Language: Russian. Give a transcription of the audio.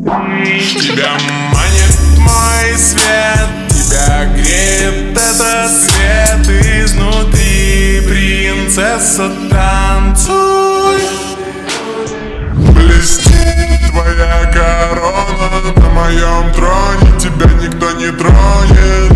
Тебя манит мой свет, тебя греет этот свет изнутри. Принцесса, танцуй. Блестит твоя корона на моем троне, тебя никто не тронет.